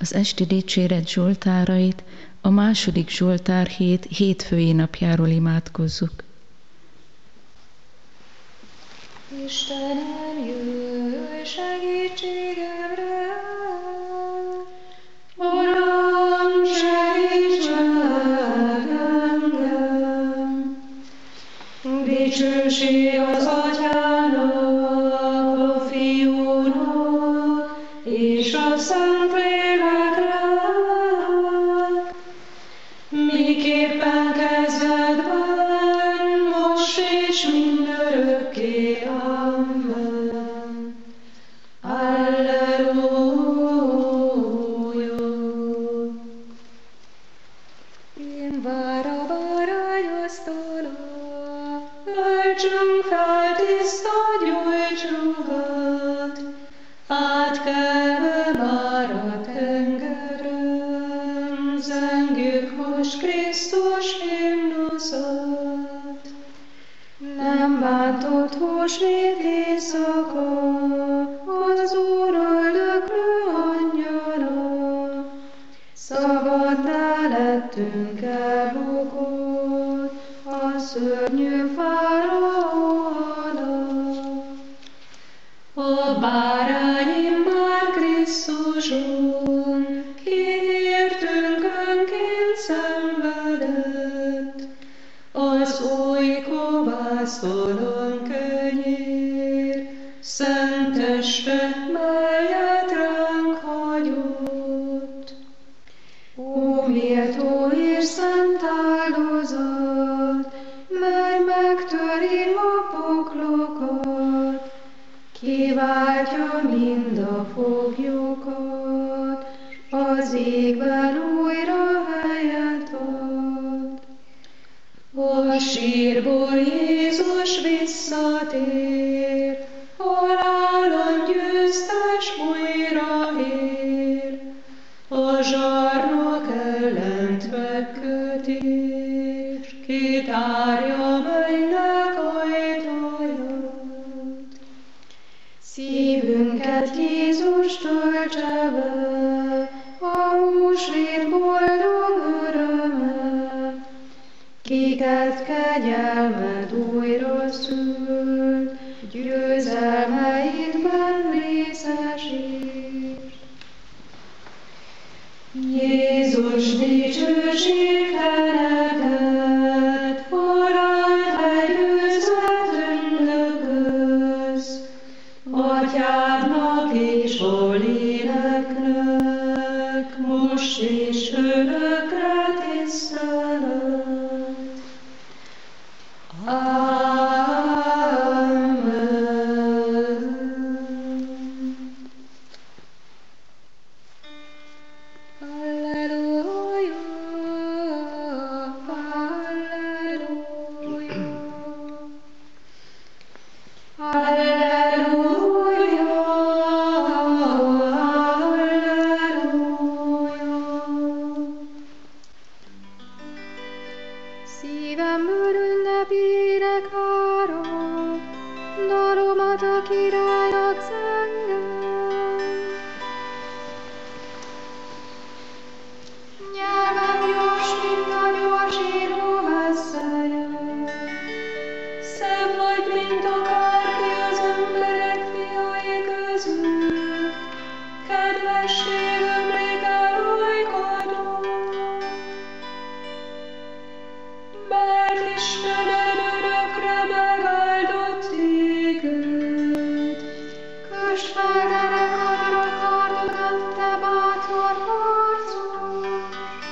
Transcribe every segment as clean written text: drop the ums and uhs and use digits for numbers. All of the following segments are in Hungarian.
Az esti dicséret zsoltárait a második Zsoltár hétfői napjáról imádkozzuk. Istenem, jöjj segítségemre! Uram, segíts meg engem! Dicsőség az Atyának, a Fiúnak és a Szentléleknek, miképpen kezdetben, most és mindörökké. Amen. Alleluja. Én vár a bárányasztala, öltsünk fel tiszta gyújtsugat, átkelve már a tengeren, zengjük most Krisztus himnuszát. Nem bántott húsvét éjszaka, az Úr öldöklő angyala, szabaddá lettünk elbukott, a szörnyű fáraó alatt. A bárány immár Krisztuson, kiértünk önként szenvedett, az új kovásztalan kenyér, szent teste, melyet ránk hagyott. Ó, méltó és szent áldozat, mely megtöri a poklokat, kiváltja mind a foglyokat, az égben újra helyet ad. A sírból Jézus visszatér, halálon győztes újra ér, a zsarnok ellent megköti, s kitárja mennyek ajtaját. Szívünket Jézus töltse be, a húsvét boldog öröme, kiket kegyelmed újra szült, győzelmeidben részesíts. Jézus, dicsőség te neked, arányt legyőzhet ünnököz, Atyádnak és a Léleknek, most és örökre tisztelet. Szívemből ünnepének árad, dalomat a királynak zengem. Nyelvem gyors, mint a gyorsíró vesszelje, szebb vagy, mint akárki az emberek fiai közül, kedvesség ömlik elhajkodó. Mert Istened örökre megáldott téged, kösd fel derekadra kardodat, te bátor harcos,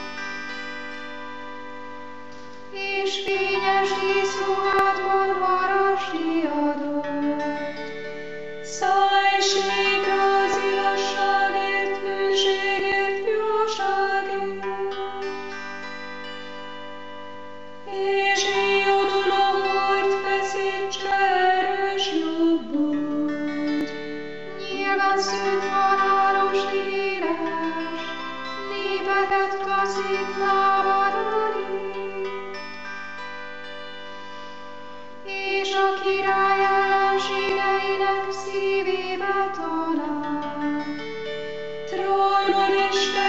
és fényes díszruhádban varasd diadalt. Szállj síkra az igazságért, hűségért, jóságért, és Ionnon a hord feszítse erős jobbot. Nyilván szűnt halálos híres, népeket taszít lábadon itt, és a király ellenségeinek szívébe talál. Trónod Isten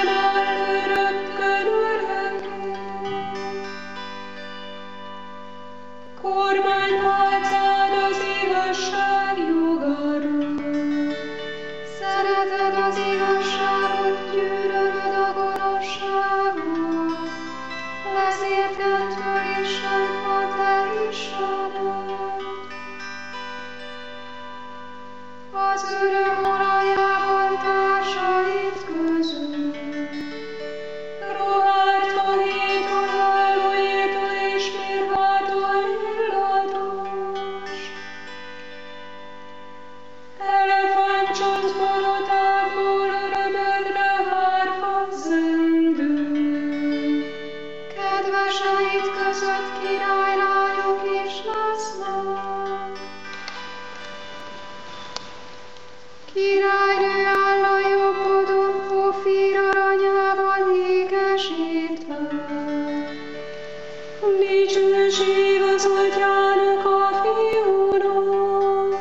Szereted az igazságot, gyűlölöd a gonoszságot, ezért tett meg Isten a te Istened. Az örök olajával társait közül, rohált tanítót, aloétól és mirvától illatos. Elefántcsontpalotából örömödre hárfa zendül. Kedveseid között királylányok is lesznek. Királynő áll a jobbodon, Ofír aranyával ékesítve. Dicsőség az Atyának, a Fiúnak,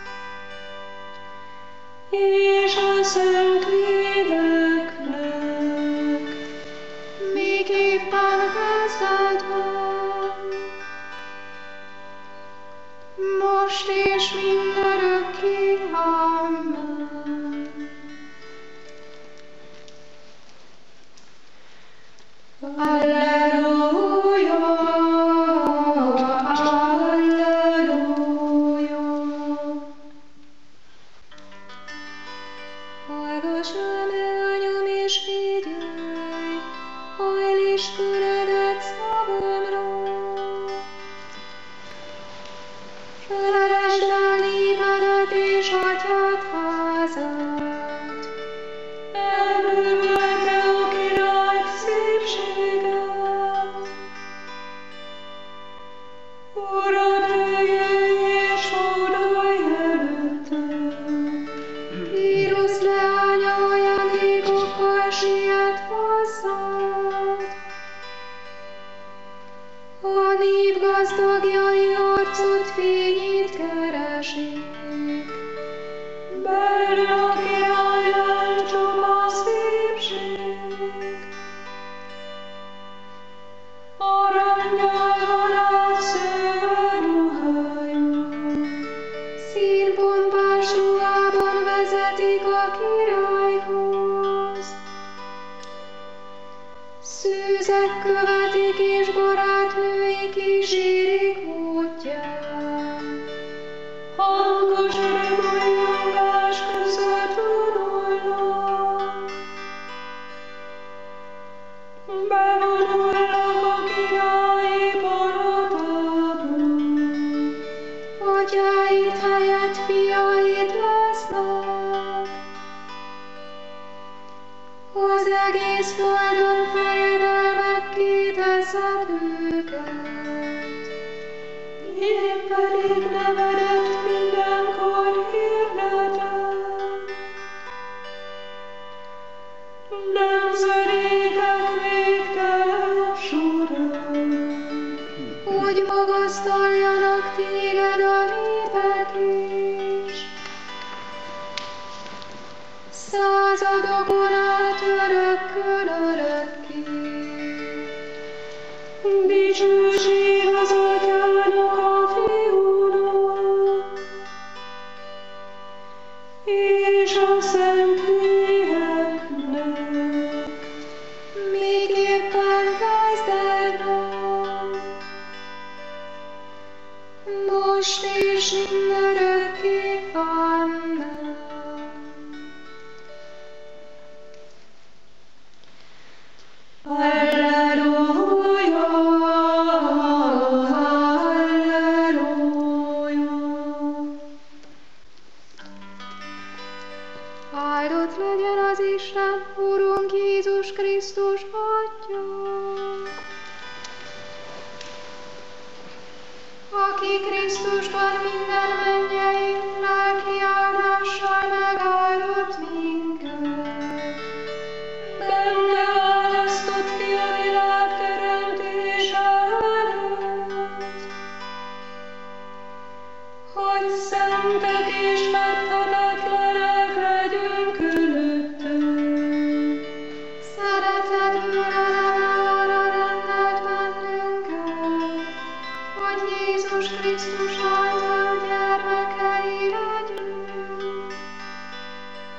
és a Szentléleknek, miképpen kezdetben, most és mindörökké. Amen. Alleluja, alleluja. Hallgass el, leányom, és figyelj, hajlíts füledet szavamra. Felesd el népedet és atyád házát, elbűvölte a király szépséget. Urad, jöjj és fordulj előtte, Tírus leánya ajándékokkal siet hozzád. A nép gazdagjai arcod fényét keresik, belül a királynál csupa szépség. Arannyal van átszőve ruhájuk, színpompás ruhában vezetik a királyhoz. Szűzek követik és barátnői kísérik útján. Hangos örömújongás között vonulnak. Bevonulnak a királyi palotába. Atyáid helyett fiaid lesznek. Az egész földön fejedelmekké teszed őket. Én pedig nevedet mindenkor hirdetem. Nemzedékek végtelen során, hogy magasztaljanak téged a népek is. Századokon át örökkön örökké. Dicsőség az Atyának, a Fiúnak, és a Szentléleknek, miképpen kezdetben, most és mindörökké. Amen. Alleluja, alleluja. Áldott legyen az Isten, Urunk Jézus Krisztus Atya, aki Krisztusban minden mennyei lelki áldással megáldott minket. Benne választott ki a világ teremtése előtt, hogy szentek és meghatatlanak legyünk előtte. Szeretetből arra rendelt bennünket, hogy Jézus Krisztus által gyermekei legyünk.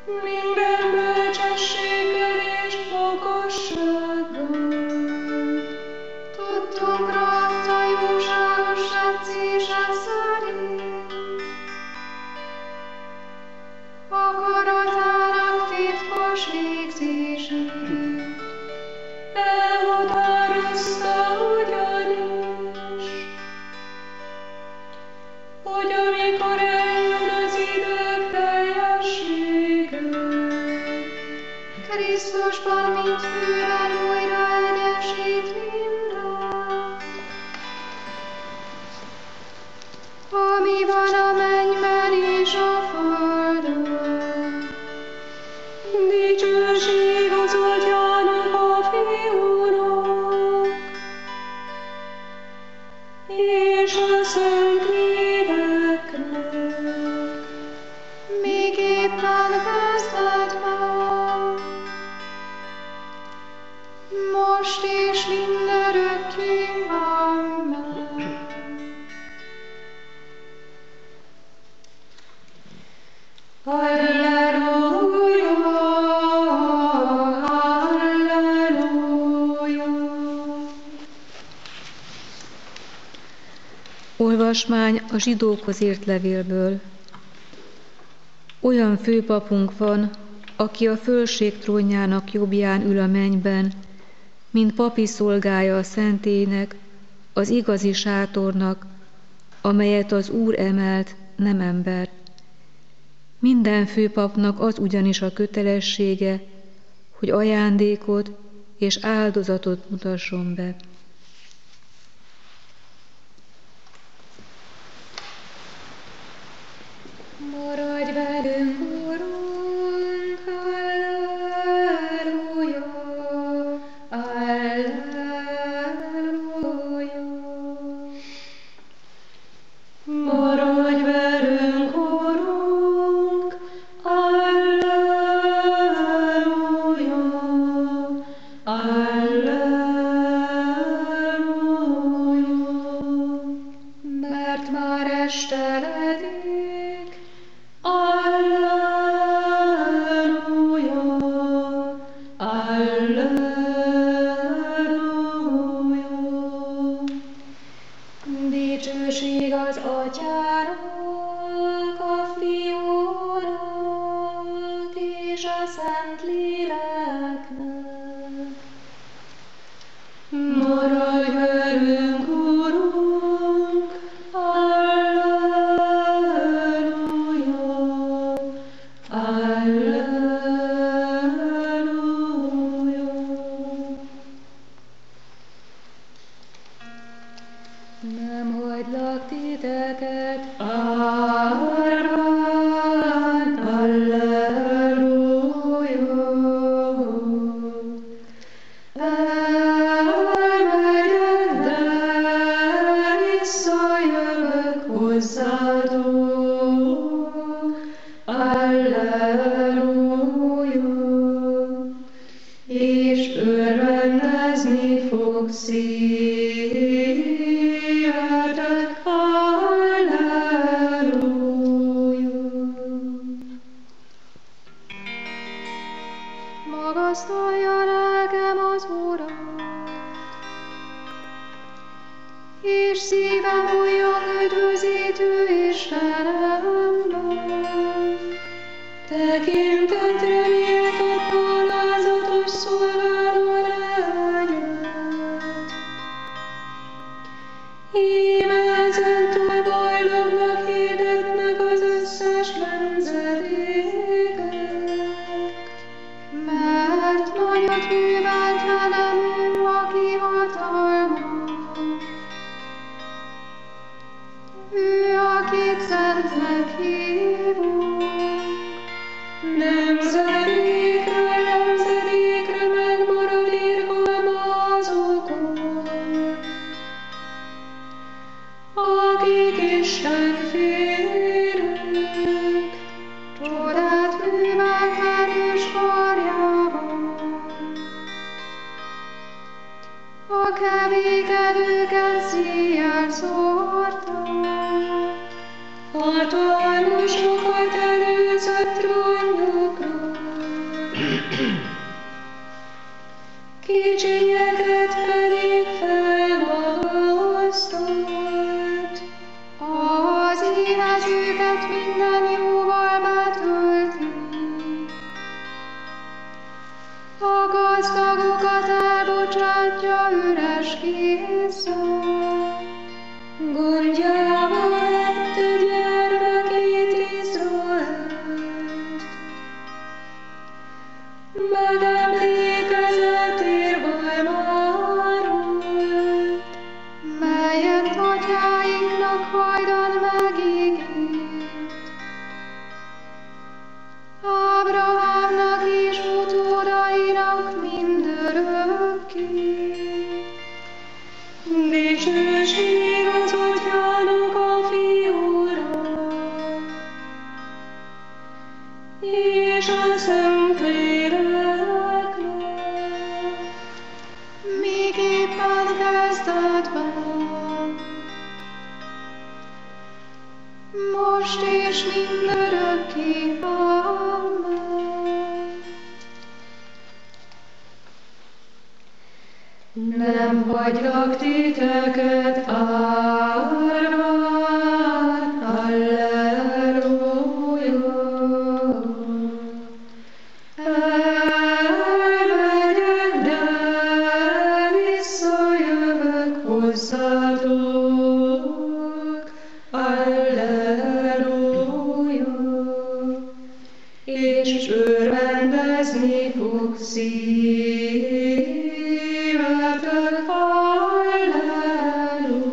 minden bölcsességgel és okossággal. Tudtunkra adta jóságos tetszése szerint, akaratának titkos végzését. Elhatározta ugyanis, hogy amikor eljön az idők teljessége, Krisztusban, mint fűvel újra egyesít mindent, ami van a mennyben és a földön. dicsőség az Atyának, a Fiúnak, és a Szentléleknek, Miképpen kezdetben, most és mindörökké, amen. Halleluja, halleluja. Olvasmány a zsidókhoz írt levélből. Olyan főpapunk van, aki a fölség trónjának jobbján ül a mennyben, mint papi szolgája a szentélynek, az igazi sátornak, amelyet az Úr emelt, nem ember. Minden főpapnak az ugyanis a kötelessége, hogy ajándékot és áldozatot mutasson be. Maradj velünk, Urunk, halleluja, halleluja. Maradj velünk, Urunk, halleluja, halleluja. Mert már esteledik, Alleluja, alleluja. dicsőség az Atyának, a Fiúnak és a Szentléleknek. Maradj velünk, Urunk, alleluja, alleluja. Nem hagylak titeket, Árván, alleluja. Elmegyek, de visszajövök hozzátok. Alleluja. És örvendezni fog szívetek. Alleluja. magasztalja lelkem az Urat, és szívem újjon üdvözítő Istenemben. Tekintetre méltott alázatos szolgáló lányát. Íme ezentúl boldognak hirdetnek az összes nemzedékek. Mert nagyot művelt velem ő, aki hatalmas. Ő, akit szentnek hívunk. Nemzedékről nemzedékre megmarad irgalma azokon, akik Isten félők. Csodát művelt erős karjában. A kevékedőket szíjjel szórta. Hatalmasokat előzött trónjukról, kicsényeket pedig felmagasztott. Az éhezőket minden jóval betölti. A gazdagokat elbocsátja üres kézzel. Gondjával vette gyermekét Izraelt. Megemlékezett irgalmáról, melyet atyáinknak hajdan megígért. Ábrahámnak és utódainak mindörökké. dicsőség az Atyának a Fiúra, és a Szentléleknek, Miképpen kezdetben, most és mindörökké. Amen. nem hagylak titeket árván, Alleluja. Elmegyek, de visszajövök hozzátok, Alleluja. És örvendezni fog szívetek, Alleluja.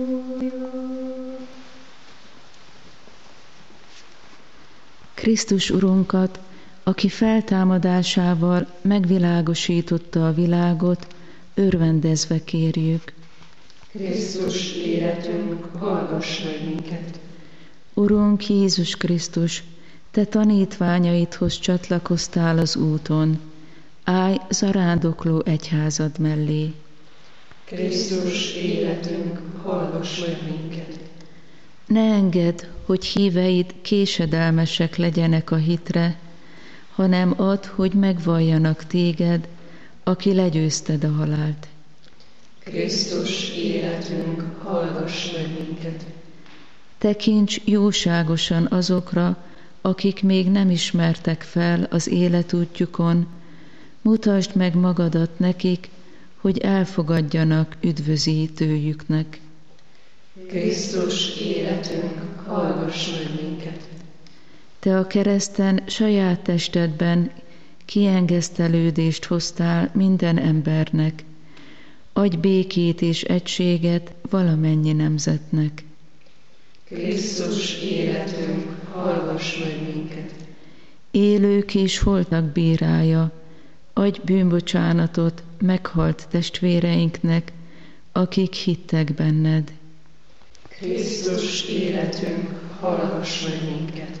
Krisztus Urunkat, aki feltámadásával megvilágosította a világot, örvendezve kérjük. Krisztus életünk, hallgass meg minket. Urunk Jézus Krisztus, Te tanítványaidhoz csatlakoztál az úton, állj zarándokló egyházad mellé. Krisztus életünk, hallgass meg minket. Ne engedd, hogy híveid késedelmesek legyenek a hitre, hanem add, hogy megvalljanak téged, aki legyőzted a halált. Krisztus életünk, hallgass meg minket. Tekints jóságosan azokra, akik még nem ismertek fel az életútjukon, mutasd meg magadat nekik, hogy elfogadjanak üdvözítőjüknek. Krisztus életünk, hallgass meg minket. Te a kereszten saját testedben kiengesztelődést hoztál minden embernek, adj békét és egységet valamennyi nemzetnek. Krisztus életünk, hallgass meg minket. Élők és holtak bírája, adj bűnbocsánatot meghalt testvéreinknek, akik hittek benned. Krisztus életünk, hallgass meg minket.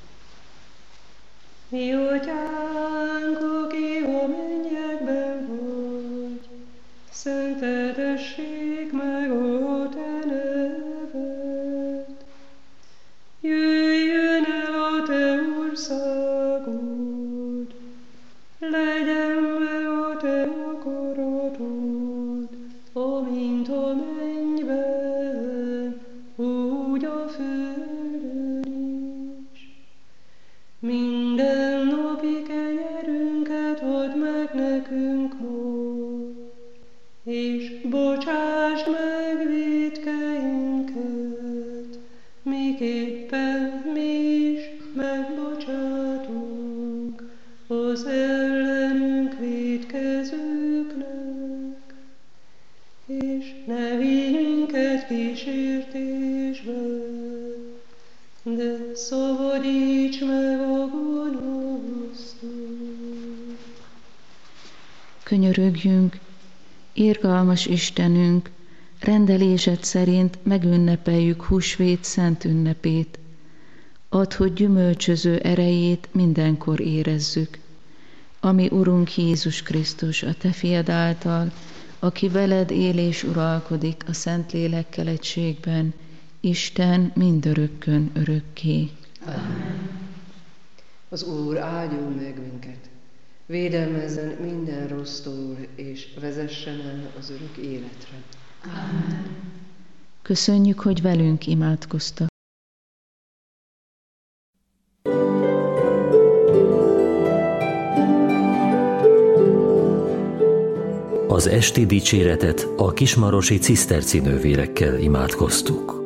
Mi Atyánk, aki a mennyekben vagy, szenteltessék meg a Te neved. Jöjjön el a Te országod, legyen meg a Te akaratod, amint a mennyben, úgy a földön is. Minden napi kenyerünket add meg nekünk most, és bocsásd meg vétkeinket, miképpen mi is megbocsátunk az ellenünk vétkezőknek, és ne vigy minket kísértésbe, de szabadíts meg a gonosztól. Könyörögjünk, irgalmas Istenünk, rendelésed szerint megünnepeljük húsvét szent ünnepét. Add, hogy gyümölcsöző erejét mindenkor érezzük. Ami Urunk Jézus Krisztus, a Te fiad által, aki veled él és uralkodik a Szentlélekkel egységben, Isten mindörökkön örökké. Amen. Az Úr áldjon meg minket, Védelmezzen minden rossztól, és vezessen el az örök életre. Amen. Köszönjük, hogy velünk imádkoztak. Az esti dicséretet a kismarosi ciszterci nővérekkel imádkoztuk.